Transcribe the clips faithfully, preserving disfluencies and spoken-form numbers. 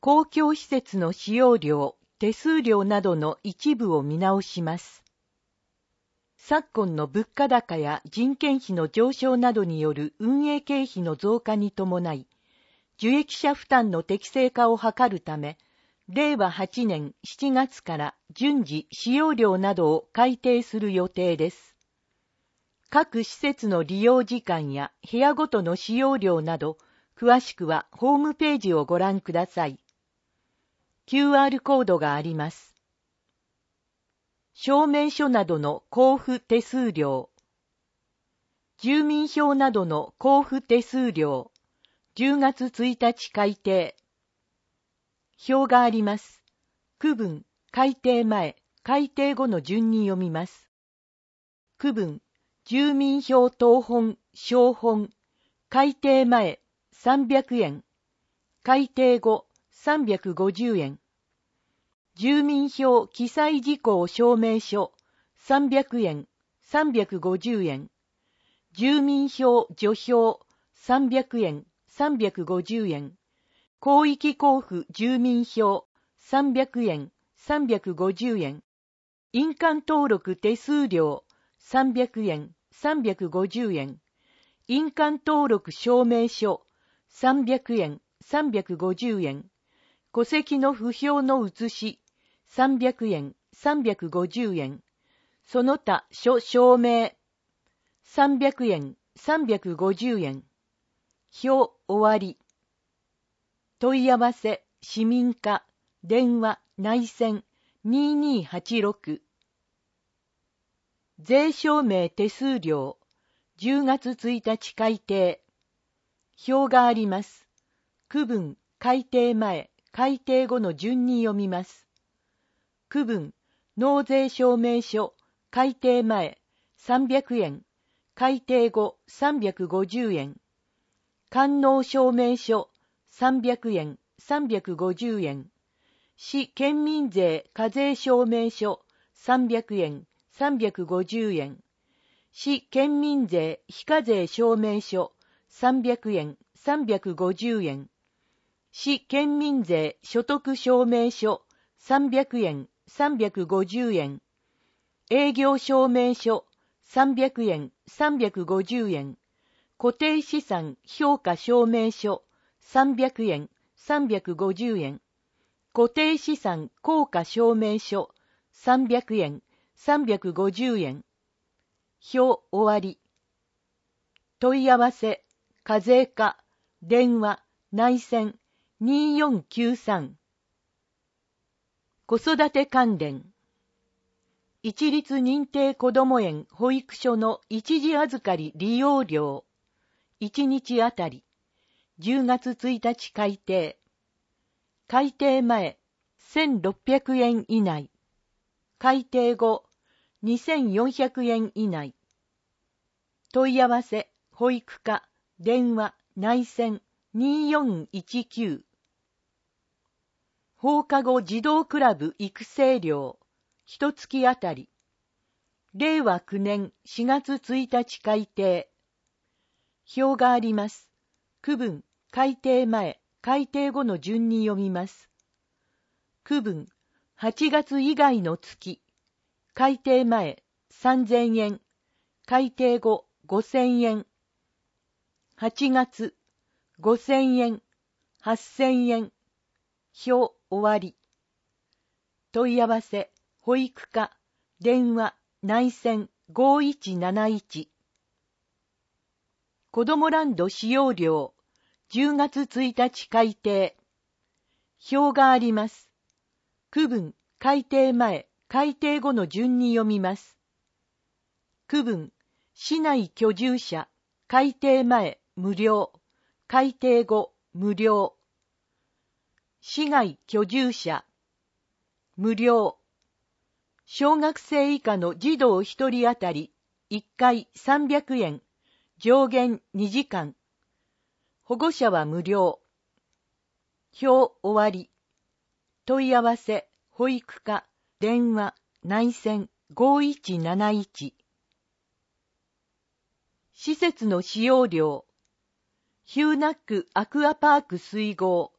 公共施設の使用料、手数料などの一部を見直します。昨今の物価高や人件費の上昇などによる運営経費の増加に伴い、受益者負担の適正化を図るため、れいわはちねんしちがつから順次使用料などを改定する予定です。各施設の利用時間や部屋ごとの使用料など、詳しくはホームページをご覧ください。キューアール コードがあります。証明書などの交付手数料。住民票などの交付手数料。じゅうがつついたち改定。表があります。区分、改定前、改定後の順に読みます。区分、住民票謄本、証本、改定前、さんびゃくえん。改定後、さんびゃくごじゅうえん。住民票記載事項証明書、さんびゃくえん、さんびゃくごじゅうえん。住民票除票、さんびゃくえん、さんびゃくごじゅうえん。広域交付住民票、さんびゃくえん、さんびゃくごじゅうえん。印鑑登録手数料、さんびゃくえん、さんびゃくごじゅうえん。印鑑登録証明書、さんびゃくえん、さんびゃくごじゅうえん。戸籍の不評の写し、さんびゃくえん、さんびゃくごじゅうえん。その他書証明、さんびゃくえん、さんびゃくごじゅうえん。表終わり。問い合わせ、市民課、電話、内線、にーにーはちろく。税証明手数料、じゅうがつついたち改定。表があります。区分、改定前、改定後の順に読みます。区分、納税証明書、改定前、さんびゃくえん、改定後、さんびゃくごじゅうえん。完納証明書、さんびゃくえん、さんびゃくごじゅうえん。市県民税課税証明書、さんびゃくえん、さんびゃくごじゅうえん。市県民税非課税証明書、さんびゃくえん、さんびゃくごじゅうえん。市県民税所得証明書、さんびゃくえん、さんびゃくごじゅうえん。営業証明書、さんびゃくえん、さんびゃくごじゅうえん。固定資産評価証明書、さんびゃくえん、さんびゃくごじゅうえん。固定資産効果証明書、さんびゃくえん、さんびゃくごじゅうえん。表終わり。問い合わせ、課税課、電話、内線、にーよんきゅうさん。子育て関連。一律認定こども園保育所の一時預かり利用料。いちにちあたり。じゅうがつついたち改定。改定前、せんろっぴゃくえん以内。改定後、にせんよんひゃくえん以内。問い合わせ、保育課、電話、内線、にーよんいちきゅう。放課後児童クラブ育成料、ひとつきあたり。れいわきゅうねんしがつついたち改定。表があります。区分、改定前、改定後の順に読みます。区分、はちがつ以外の月。改定前、さんぜんえん。改定後、ごせんえん。はちがつ、ごせんえん、はっせんえん。表終わり。問い合わせ、保育課、電話、内線ごいちなないち。子どもランド使用料、じゅうがつついたち改定。表があります。区分、改定前、改定後の順に読みます。区分、市内居住者、改定前、無料、改定後、無料。市外居住者、無料。小学生以下の児童ひとりあたりいっかいさんびゃくえん、上限にじかん。保護者は無料。表終わり。問い合わせ、保育課、電話、内線ごいちなないち。施設の使用料。ヒューナックアクアパーク水郷、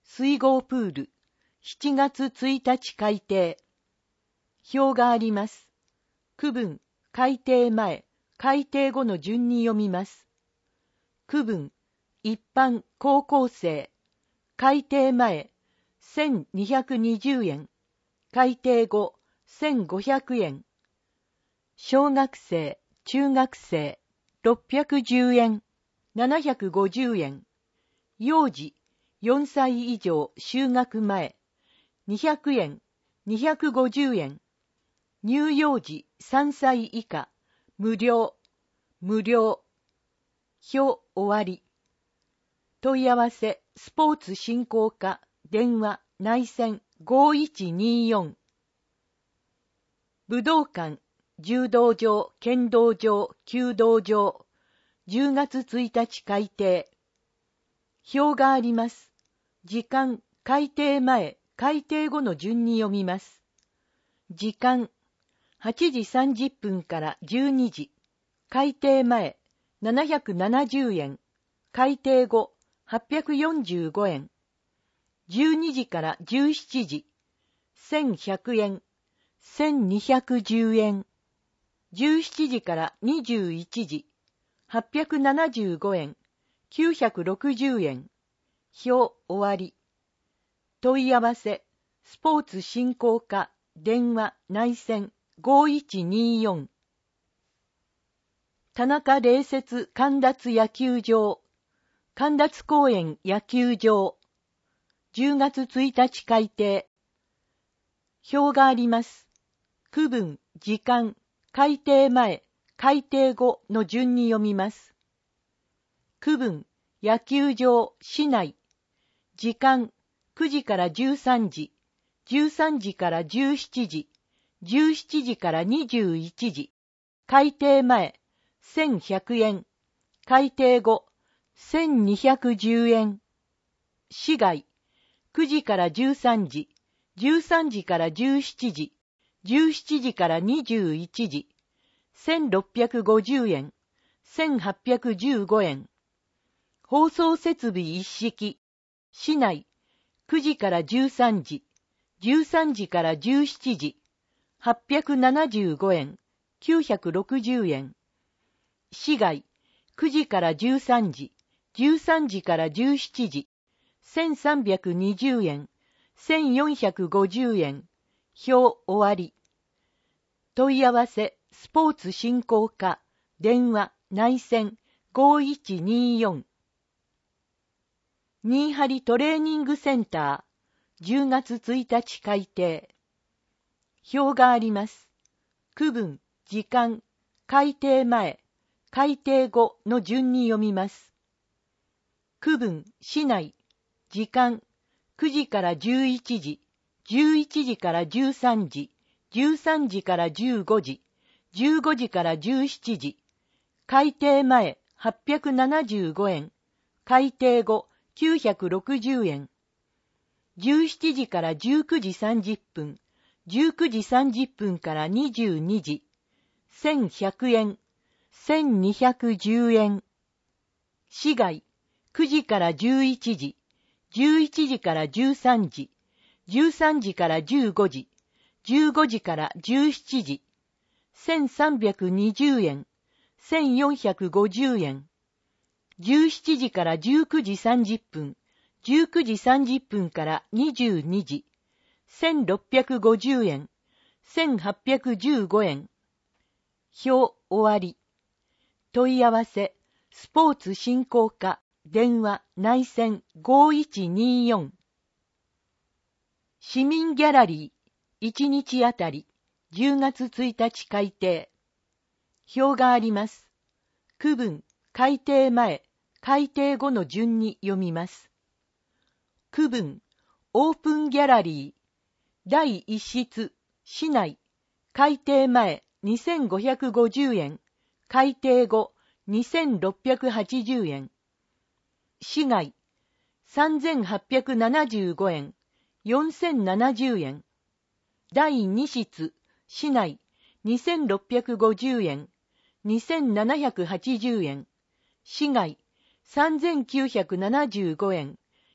水郷プール、しちがつついたち改訂。表があります。区分、改訂前、改訂後の順に読みます。区分、一般高校生、改訂前、せんにひゃくにじゅうえん、改訂後、せんごひゃくえん。小学生、中学生、ろっぴゃくじゅうえん、ななひゃくごじゅうえん。幼児、よんさい以上就学前、にひゃくえん、にひゃくごじゅうえん。乳幼児さんさい以下、無料、無料。表終わり。問い合わせ、スポーツ振興課、電話、内線ごいちによん。武道館、柔道場、剣道場、弓道場、じゅうがつついたち改訂。表があります。時間、改訂前、改訂後の順に読みます。時間、はちじさんじゅっぷんからじゅうにじ。改訂前、ななひゃくななじゅうえん。改訂後、はっぴゃくよんじゅうごえん。じゅうにじからじゅうしちじ。せんひゃくえん。せんにひゃくじゅうえん。じゅうしちじからにじゅういちじ。はっぴゃくななじゅうごえん。きゅうひゃくろくじゅうえん。表終わり。問い合わせ、スポーツ振興課、電話、内線ごいちによん。田中礼節神立野球場、神立公園野球場、じゅうがつついたち改訂。表があります。区分、時間、改訂前、改訂後の順に読みます。区分、野球場、市内。時間、くじからじゅうさんじ、じゅうさんじからじゅうしちじ、じゅうしちじからにじゅういちじ。改訂前、せんひゃくえん。改訂後、せんにひゃくじゅうえん。市外、くじからじゅうさんじ、じゅうさんじからじゅうしちじ、じゅうしちじからにじゅういちじ。せんろっぴゃくごじゅうえん。せんはっぴゃくじゅうごえん。放送設備一式。市内、くじからじゅうさんじ、じゅうさんじからじゅうしちじ。はっぴゃくななじゅうごえん。きゅうひゃくろくじゅうえん。市外、くじからじゅうさんじ、じゅうさんじからじゅうしちじ。せんさんびゃくにじゅうえん。せんよんひゃくごじゅうえん。表終わり。問い合わせ、スポーツ振興課、電話、内線ごいちによん。新張トレーニングセンター、じゅうがつついたち改訂。表があります。区分、時間、改訂前、改訂後の順に読みます。区分、市内、時間、くじからじゅういちじ、じゅういちじからじゅうさんじ、じゅうさんじからじゅうごじ、じゅうごじからじゅうしちじ。改訂前、はっぴゃくななじゅうごえん。改訂後、きゅうひゃくろくじゅうえん。じゅうしちじからじゅうくじさんじゅっぷん。じゅうくじさんじゅっぷんからにじゅうにじ。せんひゃくえん。せんにひゃくじゅうえん。市外、くじからじゅういちじ。じゅういちじからじゅうさんじ。じゅうさんじからじゅうごじ。じゅうごじからじゅうしちじ。せんさんびゃくにじゅうえん。せんよんひゃくごじゅうえん。じゅうしちじからじゅうくじさんじゅっぷん。じゅうくじさんじゅっぷんからにじゅうにじ。せんろっぴゃくごじゅうえん。せんはっぴゃくじゅうごえん。表終わり。問い合わせ、スポーツ振興課、電話、内線ごいちによん。市民ギャラリー、いちにちあたり、じゅうがつついたち改訂。表があります。区分、改訂前、改訂後の順に読みます。区分、オープンギャラリー、だいいっ室、市内、改訂前にせんごひゃくごじゅうえん、改訂後にせんろっぴゃくはちじゅうえん。市外、さんぜんはっぴゃくななじゅうごえん、よんせんななじゅうえん。だいに室、市内、にせんろっぴゃくごじゅうえん、にせんななひゃくはちじゅうえん。市外、さんぜんきゅうひゃくななじゅうごえん、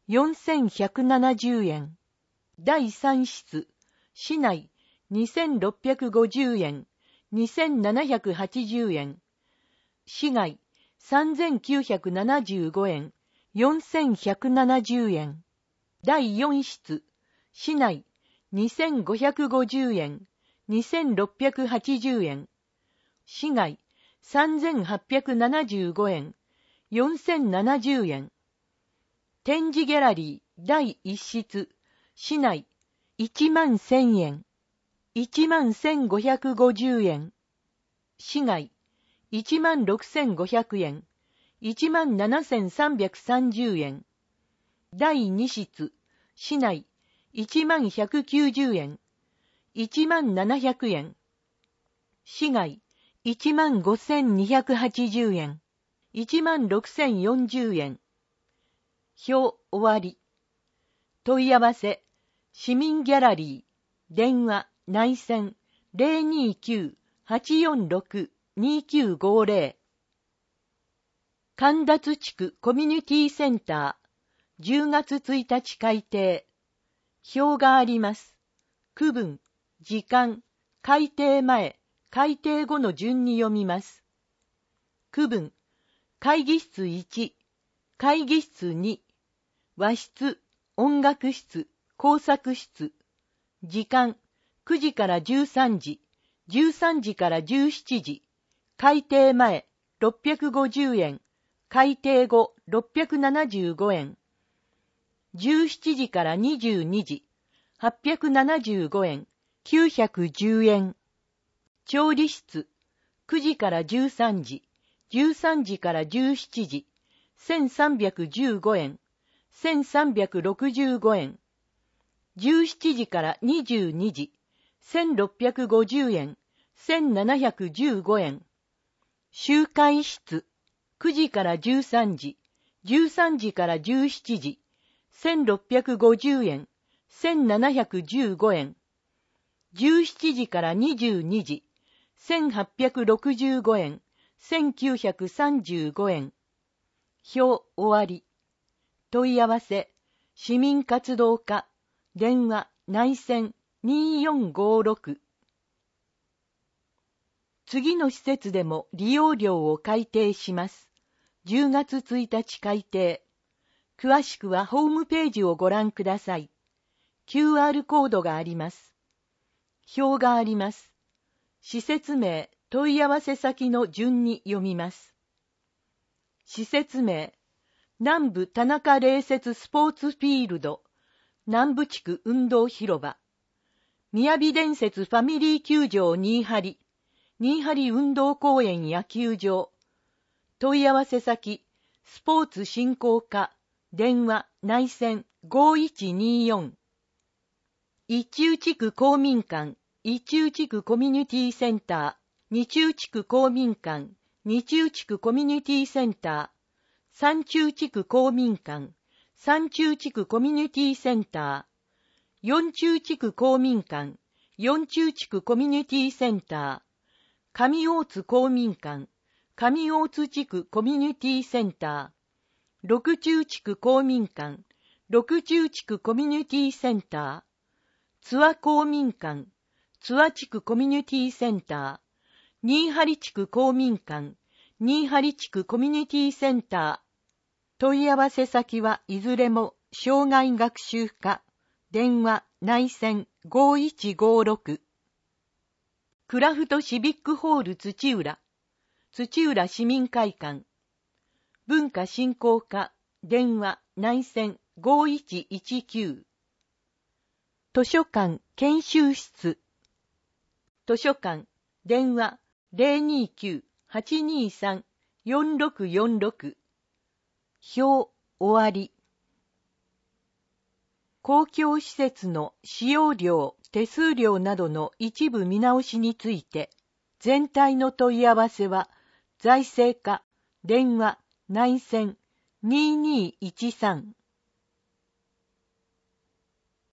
よんせんひゃくななじゅうえん。だいさん室、市内にせんろっぴゃくごじゅうえん、にせんななひゃくはちじゅうえん。市外さんぜんきゅうひゃくななじゅうごえん、よんせんひゃくななじゅうえん。だいよん室、市内にせんごひゃくごじゅうえん、にせんろっぴゃくはちじゅうえん。市外さんぜんはっぴゃくななじゅうごえん、よんせんななじゅうえん。展示ギャラリーだいいち室、市内いちまんせんえん、いちまんせんごひゃくごじゅうえん。市外いちまんろくせんごひゃくえん、いちまんななせんさんびゃくさんじゅうえん。だいに室、市内いちまんひゃくきゅうじゅうえん、いちまんななひゃくえん。市外いちまんごせんにひゃくはちじゅうえん、いちまんろくせんよんじゅうえん。表終わり。問い合わせ、市民ギャラリー、電話、内線 ゼロにーきゅう はちよんろく にきゅうごゼロ。神立地区コミュニティセンター、じゅうがつついたち改定。表があります。区分、時間、改定前、改定後の順に読みます。区分、会議室いち、会議室に、和室、音楽室、工作室。時間、くじからじゅうさんじ、じゅうさんじからじゅうしちじ。改定前、ろっぴゃくごじゅうえん。改定後、ろっぴゃくななじゅうごえん。じゅうしちじからにじゅうにじ、はっぴゃくななじゅうごえん、きゅうひゃくじゅうえん。調理室、くじからじゅうさんじ、じゅうさんじからじゅうしちじ、せんさんびゃくじゅうごえん、せんさんびゃくろくじゅうごえん。じゅうしちじからにじゅうにじ、せんろっぴゃくごじゅうえん、せんななひゃくじゅうごえん。集会室、くじからじゅうさんじ、じゅうさんじからじゅうしちじ、せんろっぴゃくごじゅうえん、せんななひゃくじゅうごえん。じゅうしちじからにじゅうにじ、せんはっぴゃくろくじゅうごえん、せんきゅうひゃくさんじゅうごえん。表終わり。問い合わせ、市民活動課、電話、内線にーよんごろく。次の施設でも利用料を改定します。じゅうがつついたち改定。詳しくはホームページをご覧ください。キューアール コードがあります。表があります。施設名、問い合わせ先の順に読みます。施設名、南部田中冷雪スポーツフィールド、南部地区運動広場、雅伝説ファミリー球場新張、新張運動公園野球場。問い合わせ先、スポーツ振興課、電話、内線ごいちによん。一中地区公民館、一中地区コミュニティセンター、二中地区公民館、二中地区コミュニティセンター、三中地区公民館、三中地区コミュニティセンター、四中地区公民館、四中地区コミュニティセンター、上大津公民館、上大津地区コミュニティセンター、六中地区公民館、六中地区コミュニティセンター、津和公民館、津和地区コミュニティセンター、新張地区公民館、新張地区コミュニティセンター。問い合わせ先はいずれも障害学習課、電話、内線ごいちごろく。クラフトシビックホール土浦、土浦市民会館、文化振興課、電話、内線ごいちいちきゅう。図書館研修室、図書館、電話ゼロにきゅう はちにさん よんろくよんろく。表終わり。公共施設の使用料、手数料などの一部見直しについて、全体の問い合わせは、財政課、電話、内線にーにーいちさん。